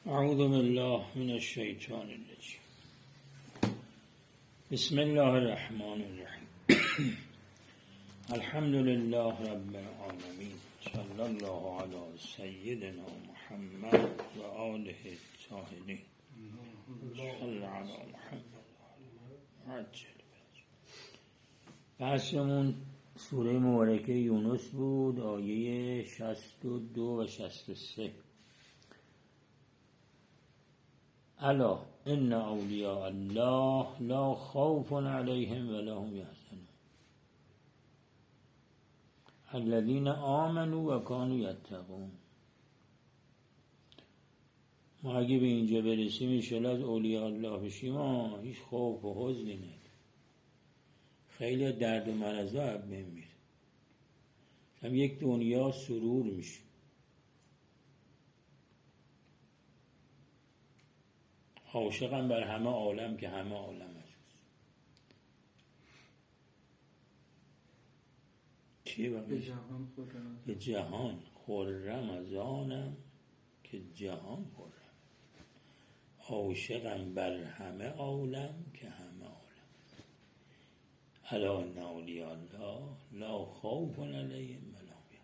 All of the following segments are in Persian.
اعوذ بالله من الشیطان الرجیم. بسم الله الرحمن الرحیم. الحمد لله رب العالمین، صلی الله علی سیدنا محمد و آله الطاهرین. صلی علی محمد عجل. بحثمون سوره مبارکه یونس بود، آیه 62 و 63. الا ان اولیاء الله لا خوف علیهم ولا هم یحزنون الذین آمنوا و کانوا یتقون. ما اگه به اینجا برسیم انشاءالله از اولیاء الله بشیم هیچ خوف و حزنی نداره. خیلی درد و مرضا از بین میره، هم یک دنیا سرور میشه. عاشقم بر همه عالم که همه عالم هست. چیه باقی؟ به جهان خرم از آنم که جهان خرم. عاشقم بر همه عالم که همه عالم. الا ان اولیاء الله لا خوف علیهم ولا هم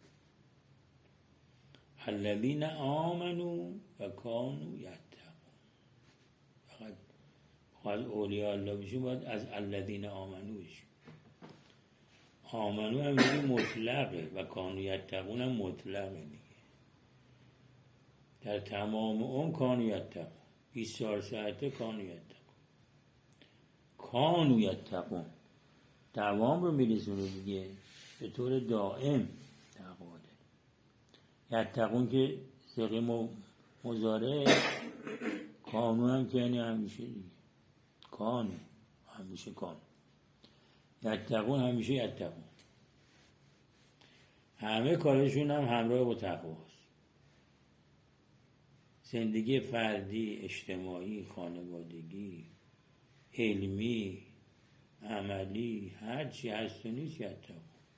یحزنون الذین آمنوا و کانوا یتقون. فقط اولیاء الله بشیم باید از الذین آمنوا بشیم. آمنو هم دیگه مطلقه و کانوا یتقون هم مطلقه دیگه. در تمام اون کانوا یتقون 24 ساعته کانوا یتقون. کانوا یتقون دوام رو میرسونه دیگه، به طور دائم تقوا داره. یتقون که صیغه مضارع، کانو هم که یعنی همیشه دیگه. کانو همیشه کانو، یتقون همیشه یتقون. همه کارشون هم همراه با تقواست. زندگی فردی، اجتماعی، خانوادگی، علمی، عملی، هر چی هست و نیست یتقون.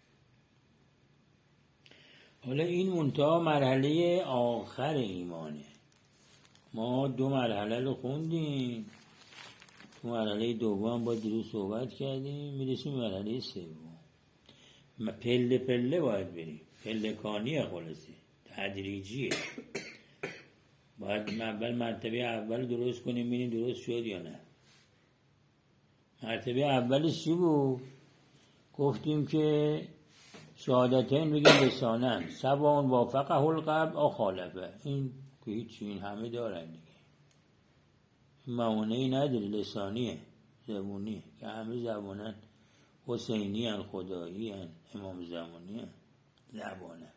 حالا این منتها مرحله آخر ایمانه. ما 2 مرحله رو خوندیم، تو مرحله دوم با دیروز صحبت کردیم، میرسیم مرحله سوم. پله پله باید بریم، پلکانیه، خلاصه تدریجیه. باید اول مرتبه اول درست کنیم ببینیم درست شد یا نه. مرتبه اولش چی بود؟ گفتیم که شهادتین بگیم لسانن سواء وافقه القلب او خالفه. این که هیچی، این همه دارن دیگه، موانعی نداره، لسانیه، زبونیه که همه زبانن. حسینی هن، خدایی هن، امام زمانی هن، زبانن.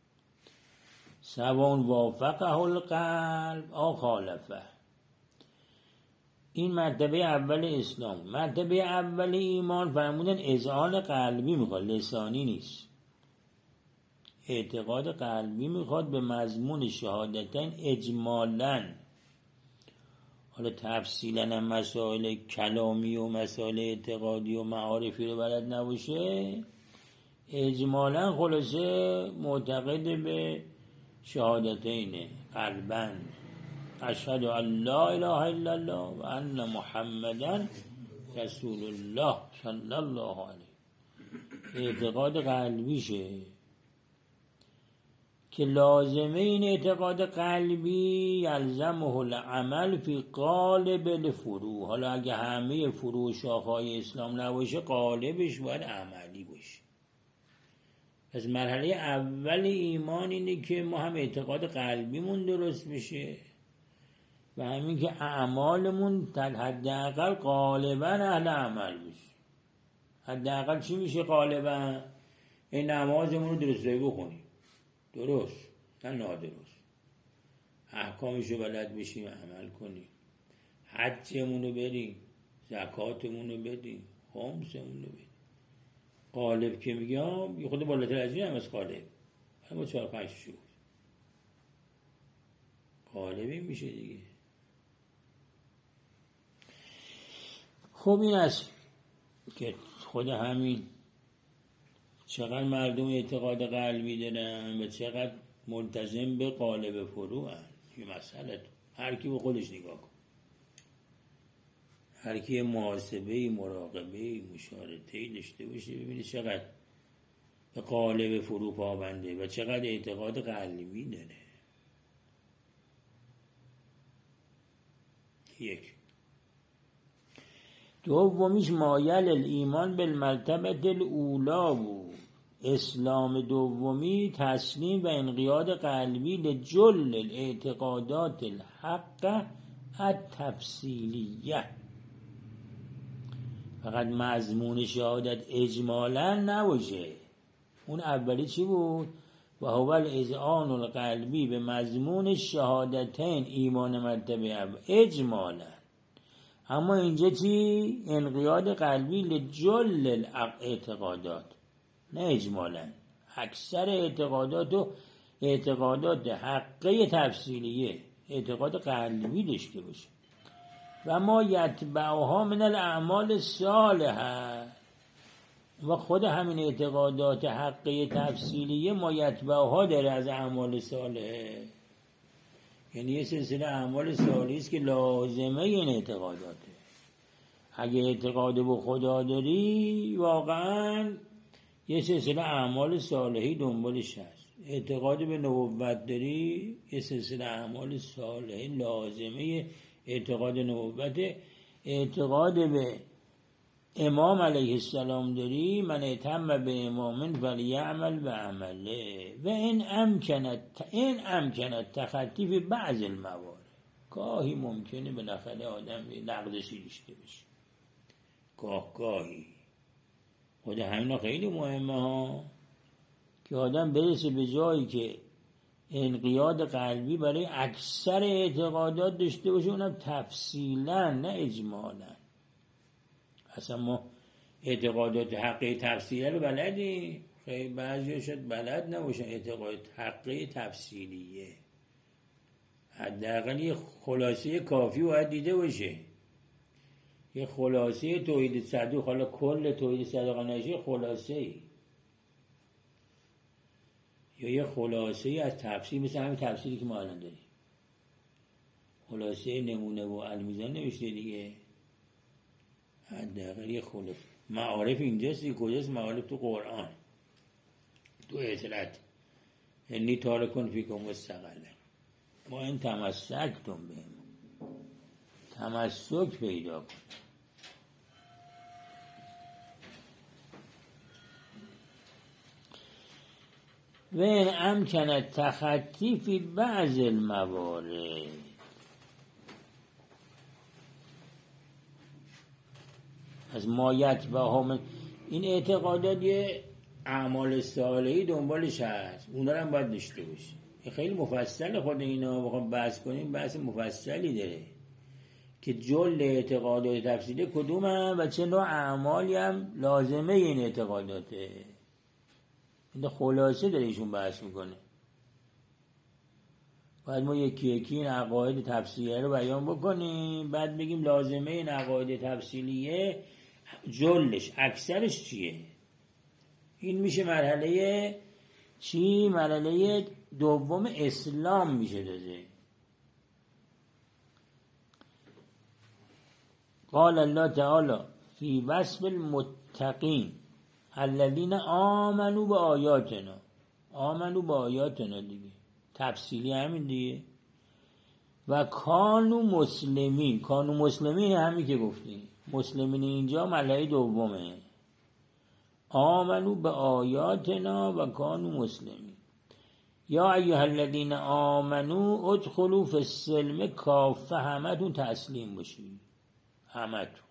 سواء وافقه القلب او خالفه. این مرتبه اول اسلام. مرتبه اول ایمان فرمودن اذعان قلبی میخواد، لسانی نیست. اعتقاد قلبی میخواد به مضمون شهادتین اجمالاً. حالا تفصیلاً هم مسائل کلامی و مسائل اعتقادی و معارفی رو بلد نباشه، اجمالاً خلاصه معتقد به شهادتین قلباً، اشهد ان لا اله الا الله و ان محمدا رسول الله صلی الله علیه. اعتقاد قلبیشه که لازمه این اعتقاد قلبی یلزمه العمل فی قالب الفروع. حالا اگه همه فروع شاخه‌های اسلام نباشه، قالبش باید عملی باشه. پس مرحله اول ایمان اینه که ما هم اعتقاد قلبیمون درست بشه و همین که اعمالمون در حداقل غالبا اهل عمل بشه. حداقل چی میشه غالبا؟ این نمازمون رو درست بخونیم، درست نه نادرست، احکامشو بلد بشیم عمل کنیم، حجمون رو بریم، زکاتمون رو بدیم، خمسمون رو بدیم. غالب که میگم یه خود بالاتر از این هم از غالب، اما 4-5 شو غالبی میشه دیگه. خب این است که خود همین چقدر مردم اعتقاد قلبی دارن و چقدر ملتزم به قالب فروع هست. یه مسئله هر کی به خودش نگاه کن، هر کی محاسبه مراقبه مشارطه داشته باشه ببینید چقدر به قالب فرو پابنده و چقدر اعتقاد قلبی داره. یک. دومیش مایل الایمان بالمرتبه الاولا بود. اسلام دومی تسلیم و انقیاد قلبی لجل الاعتقادات الحق التفصیلیه. فقط مضمون شهادت اجمالا نباشه. اون اولی چی بود؟ و هو الاذعان القلبی به مضمون شهادتین ایمان مرتبه اول اجمالا. اما اینجا چی؟ انقیاد قلبی لجل الاعتقادات، نه اجمالا. اکثر اعتقادات حقه تفصیلیه اعتقاد قلبی داشته باشه. و ما یتبعها من الاعمال الصالحه، و خود همین اعتقادات حقه تفصیلیه ما یتبعها داره از اعمال صالحه. یعنی یه سلسله اعمال صالحی است که لازمه این اعتقاداته. اگه اعتقاد به خدا داری واقعا یه سلسله اعمال صالحی دنبالش هست. اعتقاد به نبوت داری یه سلسله اعمال صالحی لازمه اعتقاد نبوت. اعتقاد به امام علیه السلام داری من اتم به امامن ولیعمل به عمله و این امکنت تخطی فی بعض الموارد. گاهی ممکنه بالاخره آدم لغزشی داشته بشه، گاهی خود همینا خیلی مهمه ها، که آدم برسه به جایی که انقیاد قلبی برای اکثر اعتقادات داشته باشه، اونم تفصیلا نه اجمالا. اصلا ما اعتقادات حقه تفصیلیه رو بلدیم، خیلی بعضی شاید بلد نباشن. اعتقادات حقه تفصیلیه حداقل یه خلاصه کافی باید دیده باشه. یه خلاصه توحید صدوق، حالا کل توحید صدوق نشه خلاصه ای، یا یه خلاصه ای از تفسیر، مثل همین تفسیری که ما الان داریم، خلاصه نمونه و المیزان نوشته دیگه. حداقل یه خلاصه. معارف اینجاست دیگه، کجاست معارف؟ تو قرآن، تو اطلاعات. انی تارکون فیکم مستقله. ما این تمسکتون بهم، تمسک پیدا کن. و این امکن تخطی فی بعض الموارد. از مایت و هم این اعتقادات یه اعمال صالحی دنبالش هست، اونا رو هم باید داشته باشی. خیلی مفصل خود اینا بخوام بحث کنیم، بحث مفصلی داره که جل اعتقادات تفصیلی کدوم هم و چه نوع اعمالی هم لازمه این اعتقاداته. این خلاصه داره ایشون بحث میکنه. باید ما یکی این عقاید تفصیلیه رو بیان بکنیم، بعد بگیم لازمه این عقاید تفصیلیه جلش اکثرش چیه. این میشه مرحله چی؟ مرحله دوم اسلام میشه دازه. قال الله تعالی فی وصف المتقین الذین آمنوا به آیاتنا. آمنوا به آیاتنا دیگه تفصیلی همین دیگه. و کانوا مسلمین. کانوا مسلمین همین که گفتیم. مسلمین اینجا مرحله دومه. آمنوا به آیاتنا و کانوا مسلمین. یا ایها الذین آمنوا ادخلوا فی السلم کافه. همتون تسلیم باشید، همتون.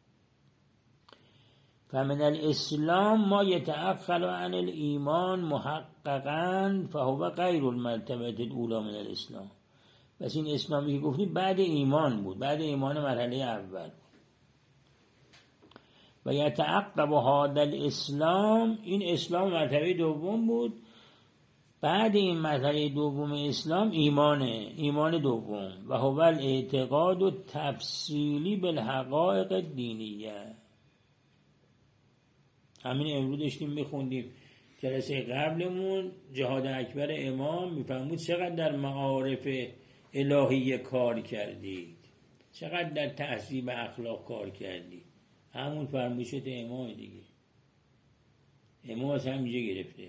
فمن الاسلام ما يتأخر عن الایمان محققا فهو غیر المرتبه الاولى من الاسلام. بس این اسلامی که گفتیم بعد ایمان بود، بعد ایمان مرحله اول. و یتعقب هذا الاسلام، این اسلام مرتبه دوم بود. بعد این مرحله دوم اسلام ایمان دوم. و هو الاعتقاد التفصیلی بالحقائق الدینیه. همین امروز داشتیم میخوندیم جلسه قبلمون جهاد اکبر امام، میفهمود چقدر در معارف الهیه کار کردید، چقدر در تهذیب اخلاق کار کردید. همون فرمایشات امام دیگه، امام از همینجا گرفته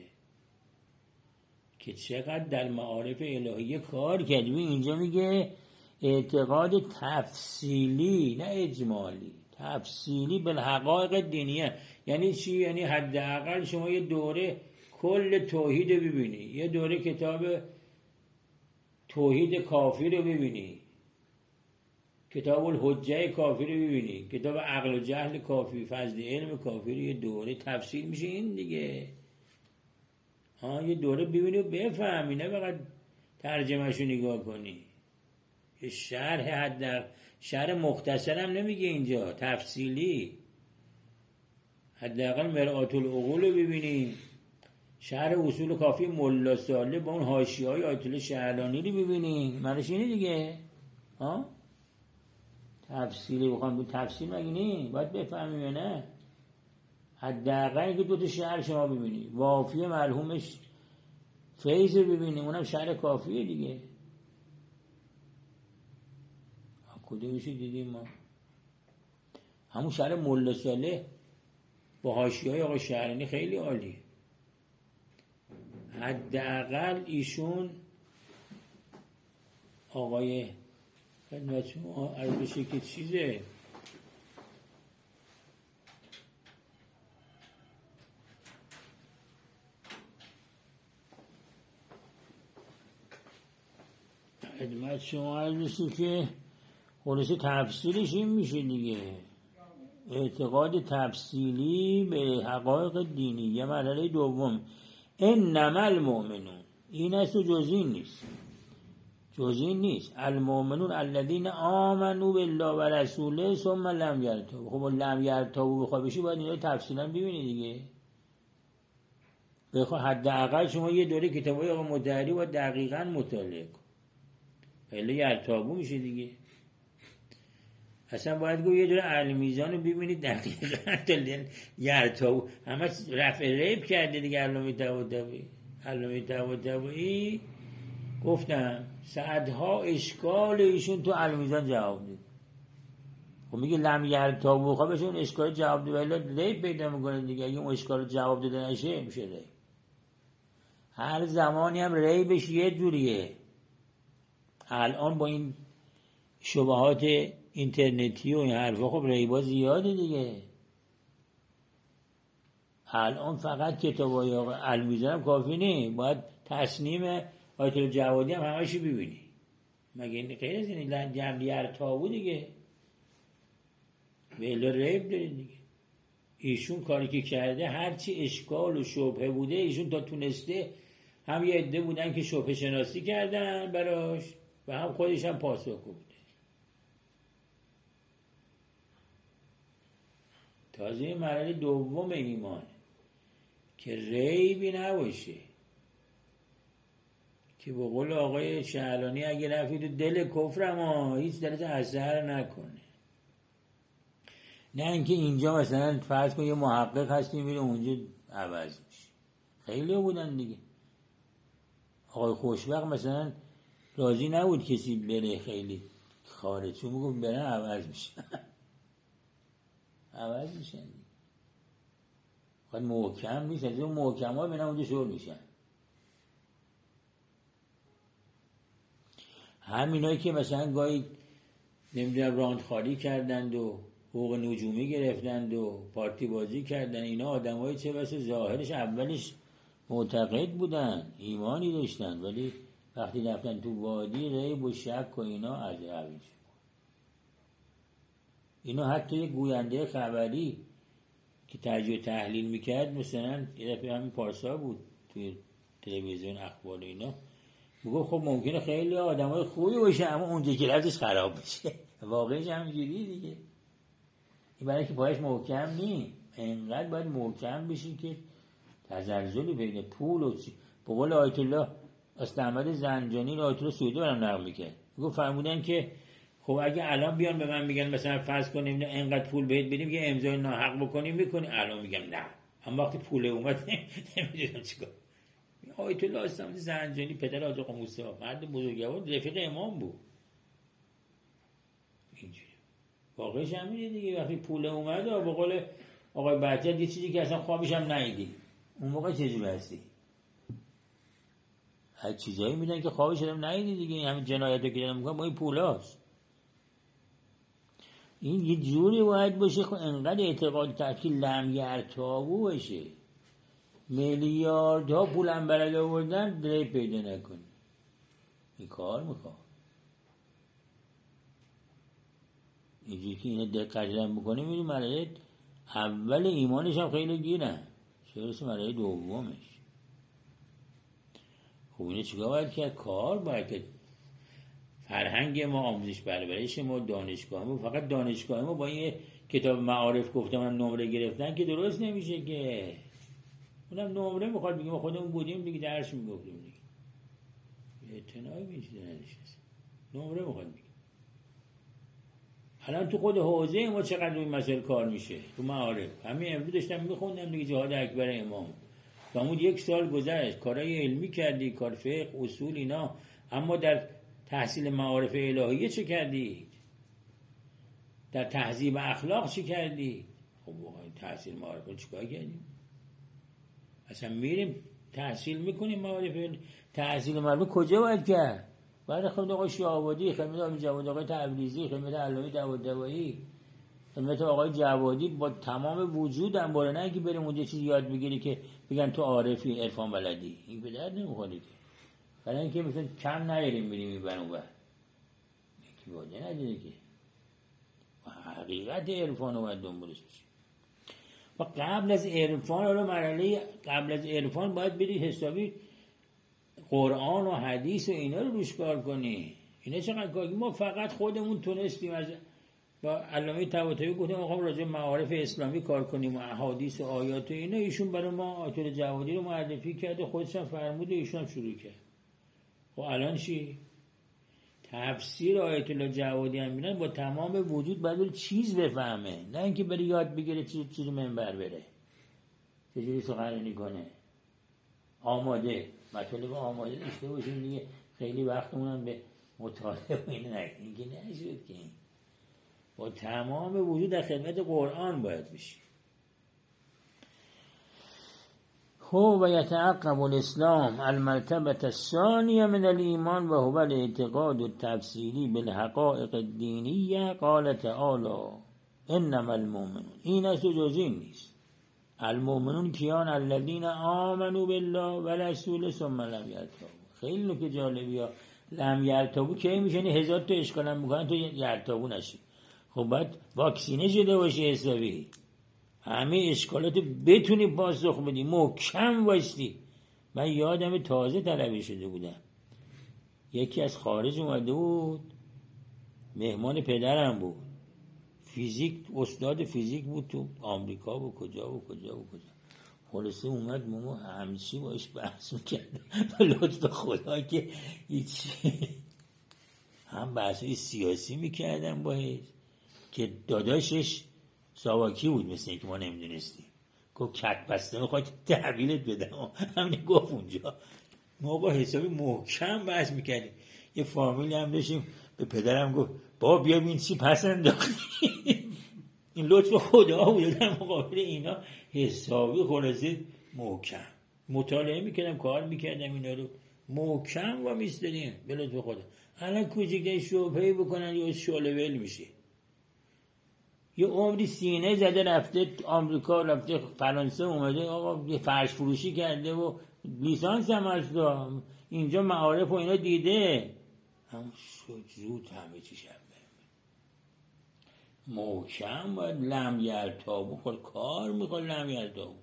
که چقدر در معارف الهیه کار کردید. اینجا میگه اعتقاد تفصیلی نه اجمالی، تفصیلی بالحقایق دینیه. یعنی چی؟ یعنی حداقل شما یه دوره کل توحید رو ببینی، یه دوره کتاب توحید کافی رو ببینی، کتاب الحجه کافی رو ببینی، کتاب عقل و جهل کافی، فضل علم کافی رو یه دوره تفصیل میشه این دیگه. یه دوره ببینی و بفهمی، نه فقط ترجمه‌شو نگاه کنی. یه شرح مختصر هم نمیگه اینجا، تفصیلی. حداقل مرآت العقول رو ببینی، شرح اصول کافی ملا صالح با اون حاشیه‌های آیت الله شعرانی رو ببینی. معنیش اینه دیگه. تفصیلی بخوام به تفصیل مگه نی باید بفهمیم یا نه؟ حداقل که 2 تا شعر شما ببینی، وافی مرحومش فیض رو ببینی، اونم شعر کافیه دیگه. کدومشو دیدیم ما؟ همون شعر ملا صالح با حاشیه‌های آقا شعرانی خیلی عالیه. حداقل ایشون آقای خدمتشون عرض بشه که چیزه خدمت شما عرض بشه که خلاصه تفسیرش این میشه دیگه، اعتقاد تفصیلی به حقایق دینی. یه مرحله دوم انما المؤمنون، این است و جز این نیست. المؤمنون الذین آمنوا بالله و رسوله ثم لم یرتابوا. خب لم یرتابوا بخوای بشی باید اینا تفصیلا ببینی دیگه. بخوای حداقل شما یه دوره کتابای آقا مطهری و دقیقاً مطالعه کن، الا یرتابوا میشه دیگه. اصلا باید گفت یه دوره اهل میزان رو ببینید دقیقاً تا یرتابوا. همه رفع ریب کرده دیگه. علامه طباطبایی گفتم صدها اشکال ایشون تو المیزان جواب دید. خب میگه لم یرتابوا، خب بهشون اشکال جواب دید ولی ریب پیدا میکنه دیگه. اگه اون اشکال جواب داده نشه میشه ریب. هر زمانی هم ریبش یه جوریه. الان با این شبهات اینترنتی و این حرفا خب ریبا زیاده دیگه. الان فقط کتابای آقا المیزان هم کافی نه، باید تصنیم آیت الله جوادی هم همشو ببینی. مگه این غیر از این جمع یرتابوا دیگه ولی ریب داره دیگه. ایشون کاری که کرده هرچی اشکال و شبهه بوده ایشون تا تونسته، هم یه عده بودن که شبهه شناسی کردن براش و هم خودش هم پاسخ بوده. تازه مرحله دوم ایمان که ریبی نباشه، که به قول آقای شعرانی اگه رفتی تو دل کفرم هیچ درش اثر نکنه. نه اینکه اینجا مثلا فرض کن یه محقق هستی میره اونجا عوض میشه. خیلی بودن دیگه. آقای خوشبخت مثلا راضی نبود کسی بره خیلی خارج، چون میگفت برن عوض میشه. عوض میشن دیگه. خواهد محکم نیست، از اون محکم ها بینم اونجا شور میشن. همینایی که مثلا گاهی نمیدونم راندخاری کردند و حقوق نجومی گرفتند و پارتی بازی کردن، اینا آدم های چه بسه ظاهرش اولش معتقد بودن، ایمانی داشتن، ولی وقتی رفتن تو وادی ریب و شک و اینا از روش. اینا حتی یه گوینده خبری که تجزیه و تحلیل میکرد، مثلا یه دفعه همین پارسا بود توی تلویزیون اخبار اینا، میگه خب ممکنه خیلی آدمای خوبی باشه اما اونجا که رفتش خراب بشه. واقعش همینجوریه دیگه. این برای که پایش محکم نی، اینقدر باید محکم بشی که تزلزلی بین پول و چی. به قول آیت الله احمد زنجانی آیت الله سعودی برام نقل میکرد، میگه فرمودن که خب اگه الان بیان به من میگن مثلا فرض کنیم اینقدر پول بهت بدیم یه امضای ناحق بکنیم میکنی، الان میگم نه، اما وقتی پول اومد نمیدونم چیکار. آیت الله استاد زنجانی پدر حاج آقا موسی مرد بزرگوار رفیق امام بود. اینجوری واقعش همینه دیگه. وقتی پول اومد به قول آقای بهجت یه چیزی که اصلا خوابش هم ندیدی، اون موقع چجوری هستی؟ هر چیزایی میدن که خوابش هم ندیدی دیگه. این همین جنایتو که دارن میکنن با این پولاست. این یه جوری باید باشه خب انقدر اعتقاد تحکیل لم یرتابو باشه، میلیاردها پولم برای آوردن دری پیدا نکنی. این کار میخواد اینجوری که اینه دقت بکنه میدونی مرحله اول ایمانش هم خیلی گیرن، چه برسه مرحله دومش. خب اینه چیکار باید کرد؟ کار باید کرد. فرهنگ ما، آموزش پرورش ما، دانشگاه ما، فقط دانشگاه ما با این کتاب معارف گفتم من نمره گرفتن که درست نمیشه که. اونم نمره میخواد بگیم ما خودمون بودیم دیگه درس میگفتیم دیگه. اعتنایی به چیزی نداشت. نمره میخواد بگیم. الان تو خود حوزه ما چقدر این مسائل کار میشه تو معارف. همین امروز داشتم میخوندم دیگه جهاد اکبر امام. فرمود 1 سال گذشت کارهای علمی کردی، کار فقه، اصول اینا، اما در تحصیل معارف الهیه چه کردی؟ در تهذیب اخلاق چه کردی؟ خب واقعا تحصیل معارف چیکار کردیم؟ اصلا میریم تحصیل میکنیم معارف. تحصیل معارف کجا باید کرد؟ برای خدمت آقای شاه‌آبادی، خدمت آقای جواد آقای تبریزی، خدمت علامه داودوایی، خدمت آقای جوادی، با تمام وجودم بالا، نه که بریم اونجا چیزی یاد بگیری که بگن تو عارفی عرفان بلدی. این به درد نمیخوره که. برای اینکه مثلا کم نیاریم بریم این بر اون بر یکی واجه ندیده که حقیقت عرفان رو باید دنبالش بشیم. و قبل از عرفان رو مرحله قبل از عرفان باید بری حسابی قرآن و حدیث و اینا رو روش کار کنی. اینا چقدر کار ما فقط خودمون تونستیم از با علامه طباطبایی گفتیم آقا راجع معارف اسلامی کار کنیم و احادیث و آیات و اینا. ایشون برای ما آیت الله جوادی رو معرفی کرده، خودش هم فرمود و ایشون هم شروع کرد. خب الان چی؟ تفسیر آیت الله جوادی هم میرن با تمام وجود باید چیز بفهمه، نه اینکه بری یاد بگیره چیزی منبر بره چجوری سخنرانی کنه. آماده مطالب آماده داشته باشیم دیگه. خیلی وقتمون به مطالعه و این نکنیم که نشد که با تمام وجود در خدمت قرآن باید بشیم. خب و یتعقب الاسلام المرتبه الثانیه من الایمان و هو الاعتقاد التفصیلی بالحقائق الدینیه. قال تعالی انما المؤمنون، این است و جز این نیست. المؤمنون کیان؟ الذین آمنوا بالله و رسوله ثم لم یرتابوا. خیلی نکته جالبی ها. لم یرتابوا کی میشه؟ 1000 تا اشکال هم میکنن تو یرتابوا نشی. خب باید واکسینه شده باشی حسابی، همه اشکالاتو بتونی پاسخ بدی، محکم وایستی. من یادم تازه طلبه شده بودم، یکی از خارج اومده بود، مهمان پدرم بود، فیزیک، استاد فیزیک بود تو آمریکا و کجا. خلاصه اومد ما همچی باش بحث میکرد به لطف خدا که هیچ هم بحثی سیاسی میکردم باش که داداشش ساواکی بود مثل اینکه ما نمیدونستیم. گفت کت بسته میخواد تحویلت بدم، همین گفت اونجا. ما با حسابی محکم بحث میکردیم. یه فامیلی هم داشتیم، به پدرم گفت بابا بیا ببین چی پس انداختی. این لطف خدا بود در مقابل اینا. حسابی خلاصه محکم مطالعه میکردم، کار میکردم، اینا رو محکم و میستدیم به لطف خدا. الان کوچیک شبهه‌ای بکنن یا شعله ول میشه. یه عمری سینه زده رفته آمریکا، رفته فرانسه، اومده آقا یه فرش فروشی کرده و لیسانس هم هست، اینجا معارف و اینا دیده، هم زود همه چیش هم محکم باید لم یرتابوا. خود کار میخواد لم یرتابوا.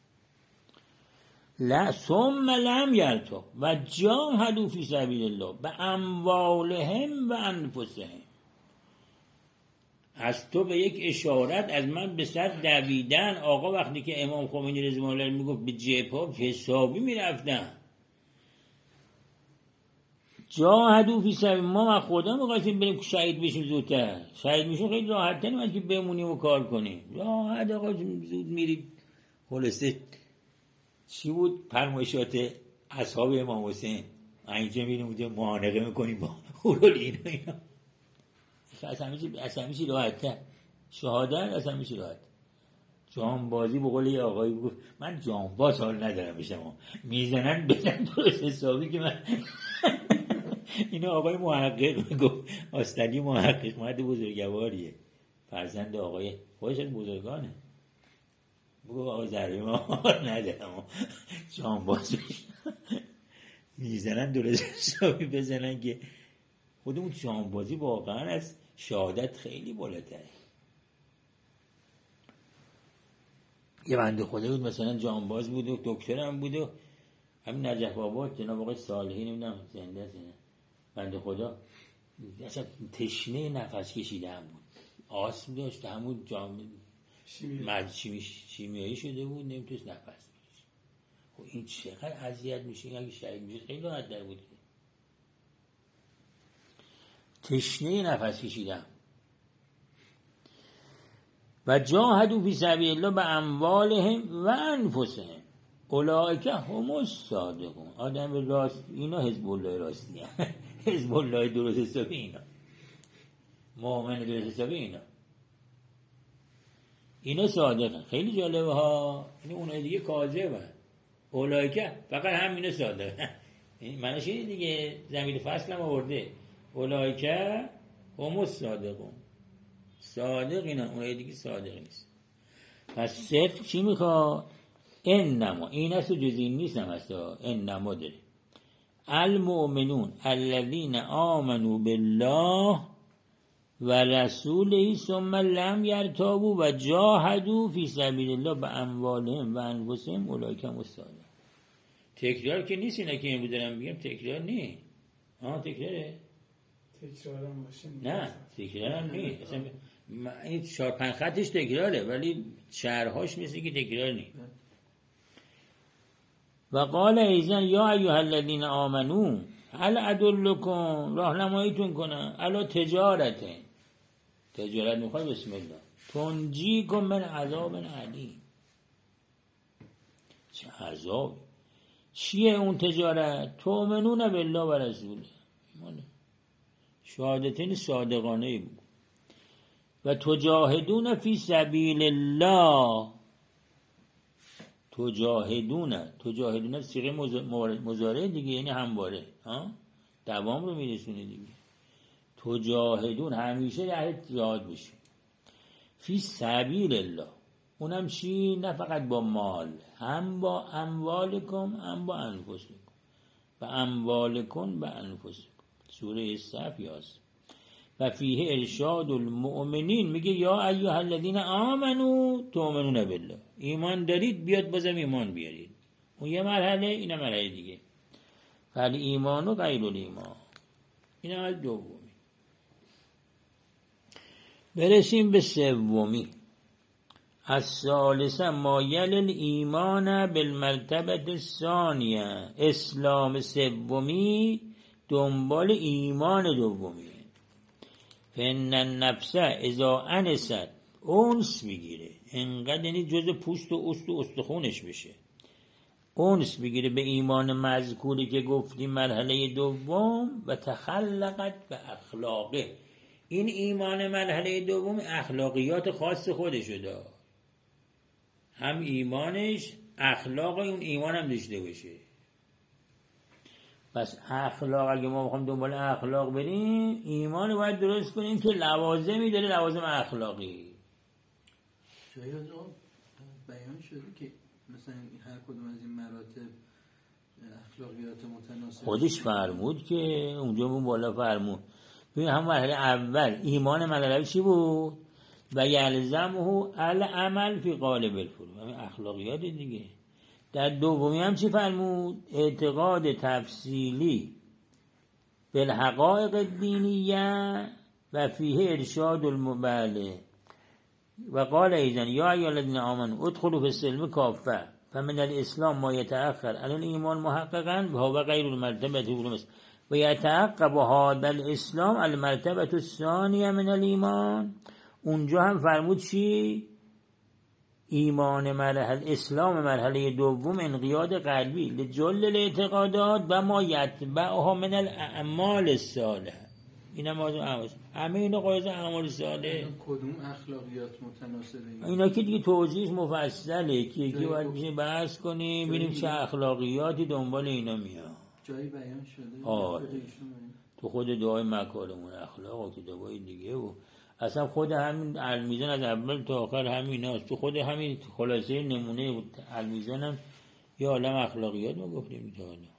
ثم لم یرتابوا و جاهدوا فی سبیل الله باموالهم و انفسهم. از تو به یک اشارت، از من به سر دویدن. آقا وقتی که امام خمینی رضی الله عنه میگفت به جبهه حسابی میرفتن. جاهدوا فی سبیل، ما خدا می‌خواستیم بریم شهید بشیم زودتر. شهید میشیم خیلی راحت تر از که بمونیم و کار کنیم. راحت آقا زود میرید. خلاصه چی بود فرمایشات اصحاب امام حسین اینجا میریم اونجا معانقه میکنیم با هورول اینا از همه چی راحت شهادت از همه چی راحت. جانبازی به قول یه آقایی گفت من جانباز حال ندارم بشم، میزنن بزن درست حسابی که من اینو آقای محقق گفت، آستانی محقق مرد بزرگواریه، فرزند آقای خودش بزرگانه، بگو آقا ضربه ما حال ندارم جانباز بشم، میزنن درست حسابی بزنن که خودمون جانبازی واقعا از شهادت خیلی بالاتره. یه بنده خدا بود مثلا جانباز بود و دکترم بود و همین نجف آباد جناب آقای صالحی نمیدونم زنده است، بنده خدا اصلا تشنه نفس کشیدن بود، آسم داشت، همون شیمیایی شده بود، نمیتونست نفس بکشه. خب این چقدر اذیت میشه، اگه شهید میشه خیلی راحت در بود. تشنه نفس کشیدن. و جاهدوا فی سبیل الله باموالهم و انفسهم اولئک هم الصادقون. آدم راست اینا حزب الله راستی حزب الله درست حسابی اینا، مؤمن درست حسابی اینا صادقن. خیلی جالبه ها، این اونای دیگه کاذبن، اولئک فقط همین صادقن. معنیش اینه دیگه، ضمیر فصل هم آورده اولئک هم الصادقون، صادق اینا، اونای دیگه صادق نیست. پس صدق چی میخواد؟ انما این است و جز این نیست هم هست، انما داره المؤمنون الذین آمنوا بالله و رسوله ثم لم یرتابوا و جاهدوا فی سبیل الله باموالهم و انفسهم اولئک هم الصادقون. تکرار که نیست اینا که این بودارم میگم، تکرار نیست. تکراره؟ تکرارم باشه نه تکرارم نیست، اصلا این 4-5 خطش تکراره ولی شعرهاش مثل که تکرار نیست. و قال ایضا یا ایها الذین آمنو هل ادلکم، راهنماییتون کنم، الا تجارت میخواد، بسم الله، تنجیکم من عذاب علیم. چه عذاب؟ چیه اون تجارت؟ تؤمنون بالله و رسوله، شهادتین صادقانه بود. و تجاهدون فی سبیل الله، تجاهدون صیغه مضارع دیگه، یعنی همواره دوام رو میرسونه دیگه. تجاهدون همیشه در جهاد بشه. فی سبیل الله اونم چی؟ نه فقط با مال، هم با اموالکم هم با انفسکم، و اموالکم و انفسکم، سوره صف یاست. و فیه ارشاد المؤمنین، میگه یا ایها الذین آمنو تؤمنون بالله، ایمان دارید بیاد بازم ایمان بیارید. اون یه مرحله، اینه مرحله دیگه. فل ایمان و غیر الایمان، این اول دومی. برسیم به سومی. الثالثه ما یلی الایمان بالمرتبه الثانیه، اسلام سومی دنبال ایمان دومی. فإن النفس اذا انست، اونس میگیره، انقدر یعنی جز پوست و استخونش بشه، اونس میگیره به ایمان مذکوری که گفتیم مرحله دوم. و تخلقت به اخلاقه، این ایمان مرحله دوم اخلاقیات خاص خودشو داره، هم ایمانش اخلاق اون ایمان هم داشته باشه. پس اخلاق، اگه ما بخوام دنبال اخلاق بریم، ایمان باید درست کنیم که لوازمی داره، لوازم اخلاقی. جایی از آن بیان شده که مثلا هر کدوم از این مراتب اخلاقیات متناسب خودش فرمود که اونجا اون بالا فرمود. ببین هم مرحله اول ایمان مرحله چی بود؟ و یلزمه العمل فی قالب الفروع، همین اخلاقیات دیگه. در دومی هم چی فرمود؟ اعتقاد تفصیلی بالحقائق الدینیه و فیه ارشاد المبالغ. و قال ایضا یا ایها الذین آمنوا ادخلوا فی السلم کافه فمن الاسلام ما یتأخر علی الایمان محققا و هو غیر المرتبه الاولى و یتعقب هذا الاسلام المرتبه الثانیه من الایمان. اونجا هم فرمود چی؟ ایمان مرحله اسلام مرحله دوم انقیاد قلبی لجل الاعتقادات و ما یتبعها من الاعمال الصالحه. اینا موضوع همه اینا قایز اعمال صالح. کدوم اخلاقیات متناسبه؟ اینا که دیگه توضیح مفصله که یکی باید میشه بحث کنیم ببینیم چه اخلاقیاتی دنبال اینا میاد. جایی بیان شده؟ آره تو خود دعای مکارم الاخلاق و کتابای دیگه و اصلا خود همین المیزان از اول تا آخر همین هست. تو خود همین خلاصه نمونه المیزان هم یه عالم اخلاقیات ما گفتیم تا حالا.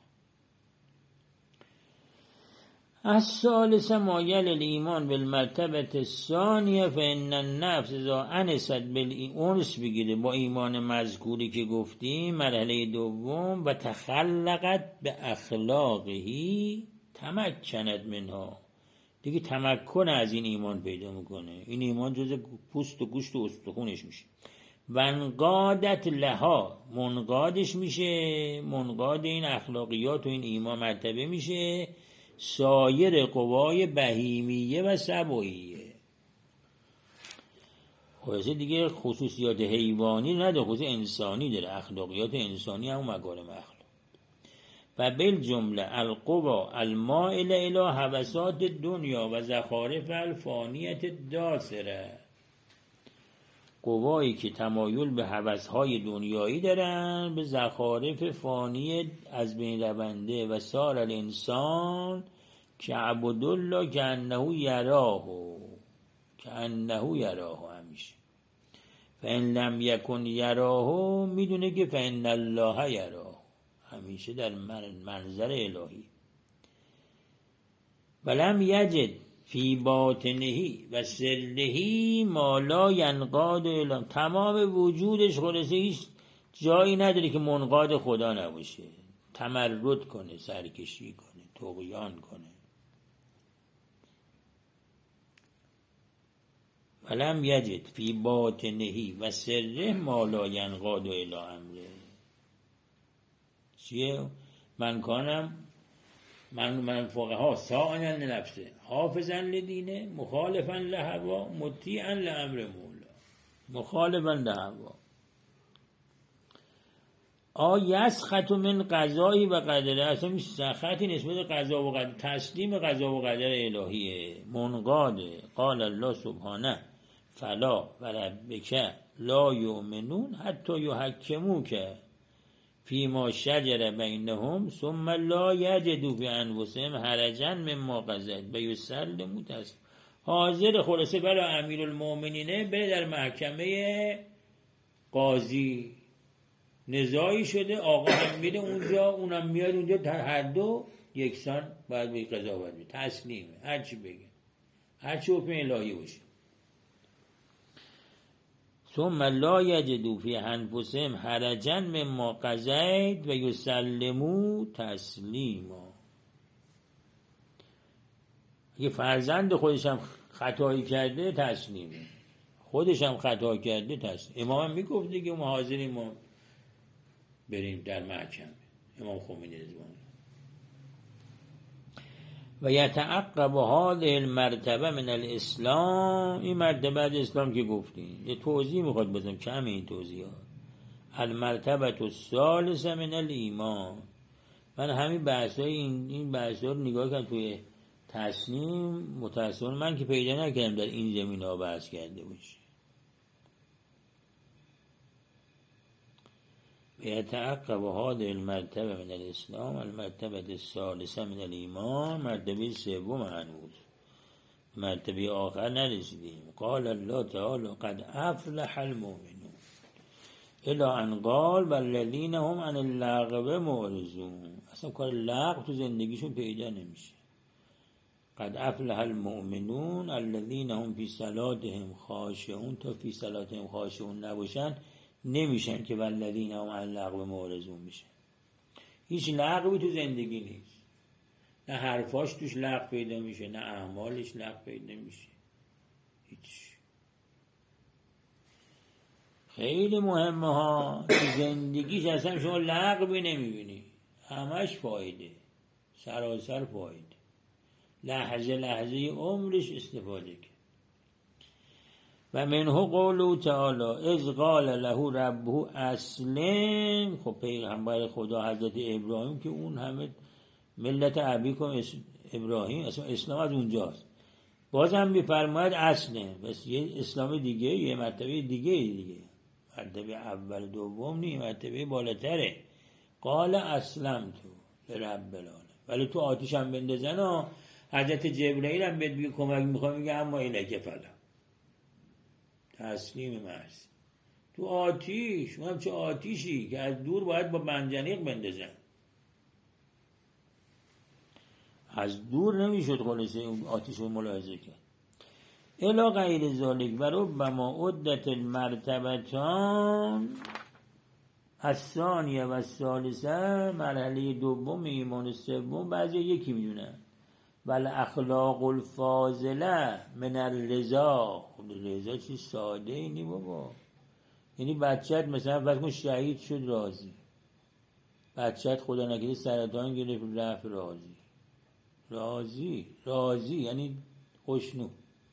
الثالث ما یل الایمان بالمرتبه الثانیه فان النفس اذا انست بالانس بگیره با ایمان مذکوری که گفتیم مرحله دوم و تخلقت به اخلاقهی تمکند منها، دیگه تمکن از این ایمان پیدا میکنه. این ایمان جز پوست و گوشت و استخونش میشه. و انقادت لها منقادش میشه، منقاد این اخلاقیات و این ایمان مرتبه میشه سایر قوای بهیمیه و سبویه. خلاصه دیگه خصوصیات حیوانی نداره، خصوص انسانی داره، اخلاقیات انسانی هم مکارم اخلاق. و بالجمله القوا المائل الی هوسات دنیا و زخارف الفانیت داسره، قوایی که تمایل به هوسهای دنیایی دارن، به زخارف فانی از بین رونده. و سار الانسان که عبدالله که انه یراه همیشه فان لم یکن یراه میدونه که فان الله یراه، همیشه در منظر الهی. ولم یجد فی باطنهی و سرهی ما لا ینقاد الی، تمام وجودش خلاصه هیچ جایی نداره که منقاد خدا نباشه، تمرد کنه، سرکشی کنه، طغیان کنه. ولم یجد فی باطنهی و سره ما لا ینقاد الی امره. چیه؟ من فقها سائلا لنفسه حافظا لدینه مخالفا لهوا مطیعا لامر مولا. مخالفا لهوا یسخط من قضایی و قدره، اصلا سخطی نسبت قضا و قدر، تسلیم قضا و قدر الهیه، منقاده. قال الله سبحانه فلا و ربک لا یؤمنون حتی یحکموک فیما شجر بینهم ثم لا یجدوا فی انفسهم حرجا مما قضیت و یسلموا تسلیما. حاضر خلاصه برای امیرالمؤمنینه بره در محکمه قاضی، نزاعی شده، آقا هم میره اونجا اونم میاد اونجا، هر دو یکسان باید به قضاوت بده، تسلیمه، هرچی بگه، هرچی حکم الهی باشه. ثم لا یجدوا فی انفسهم حرجا مما قضیت و یسلموا تسلیما. اگه فرزند خودش هم خطایی کرده تسلیمه، خودش هم خطا کرده تسلیم. امام هم میگفت دیگه ما حاضریم ما بریم در محکمه، امام خمینی رضوان. و یتعقب هذه المرتبه من الاسلام، این مرتبه از اسلام که گفتیم یه توضیح میخواد بزنم، کم این توضیحات. المرتبه الثالثه من الایمان. من همین بحثای این بحثا رو نگاه کردم توی تصنیم، متأسفانه من که پیدا نکردم در این زمینه ها بحث کرده باشه. یتعقب هذه المرتبه من الاسلام المرتبه الثالثه من الایمان، مرتبه سوم هنوز، مرتبه آخر نرسیدیم. قال الله تعالی قد افلح المؤمنون الی ان قال والذین هم عن اللغو معرضون. اصلا کار لغو تو زندگیشون پیدا نمیشه. قد افلح المؤمنون الذین هم فی صلاتهم خاشعون، تا فی صلاتهم خاشعون نباشن نمیشن که والذین هم عن اللغو معرضون میشن. هیچ لغوی تو زندگی نیست، نه حرفاش توش لغو پیدا میشه، نه اعمالش لغو پیدا میشه، هیچ. خیلی مهمه ها، تو زندگیش اصلا شما لغوی نمیبینی، همش فایده، سراسر فایده، لحظه لحظه عمرش استفاده کرد. و منه قوله تعالی اذ قال له ربه اسلم. خب پیغمبر خدا حضرت ابراهیم که اون همه ملت ابیکم ابراهیم، اسلام از اونجاست. بازم میفرماید اسلم، بس یه اسلام دیگه، یه مرتبه دیگه، مرتبه اول دوم نی، مرتبه بالاتره. قال اسلم تو لرب العالمین. ولی تو آتیش هم بندازن و حضرت جبرائیل هم بهت میگه کمک میخوام، میگه اما الک فلا، تسلیم مرسی. تو آتیش، اونم چه آتیشی که از دور باید با منجنیق بندازن، از دور نمیشد خلاصه اون آتیش رو ملاحظه کرد. الا غیر ذالک و ربما عدت المرتبتان الثانیه و الثالثه، مرحله دوم ایمان، سوم بعضی یکی میدونن. ول اخلاق الفاضله من الرضا. خب رضا چی ساده اینی بابا، یعنی بچت مثلا فرض کن شهید شد راضی، بچت خدا نکرده سرطان گرفت رفت راضی یعنی خوشنو،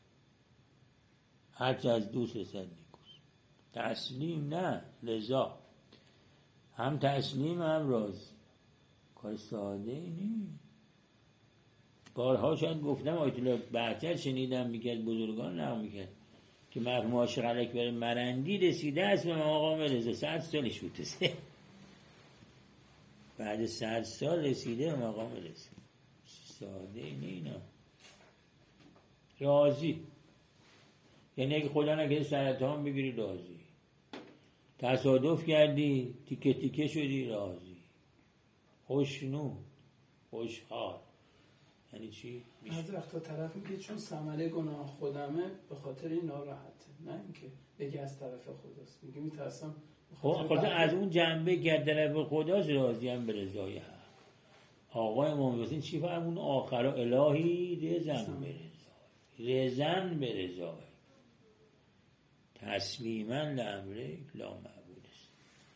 هرچه از دوست رسد نیکوست. تسلیم نه، لذا هم تسلیم هم راضی، کار ساده اینی. بارها شاید گفتم آیت الله بهجت شنیدم میگه بزرگان نقل میکرد که مرحوم عاشق اکبر مرندی رسیده است به مقام رضا، 100 سالش بوده، بعد 100 سال رسیده به مقام رضا. ساده اینه اینا. راضی یعنی اگه خدا نکرده سرطان بگیری راضی، تصادف کردی تیکه تیکه شدی راضی، خوشنو، خوشحال. یعنی چی؟ از وقتا طرف میگه چون ثمره گناه خودمه به خاطر این ناراحته، نه اینکه بگه از طرف خداست. میگه میترسم خب از اون جنبه که طرف خداست راضی هم به رضای حق. آقای امام حسین چی فرمون؟ آخرا الهی رضن به رضای، رضن به رضای، تسلیما لامرک لا معبود است.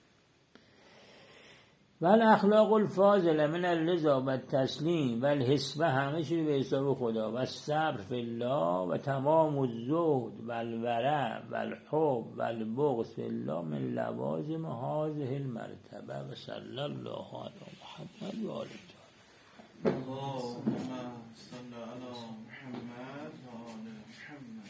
ول اخلاق الفاضله من الرضا و التسلیم و الحسبه، همه چیز به حساب خدا، و الصبر فی الله و تمام الزهد و الورع و الحب و البغض فی الله من لوازم هذه المرتبه. و صلی الله علی محمد و آله. اللهم صل علی محمد و آل محمد.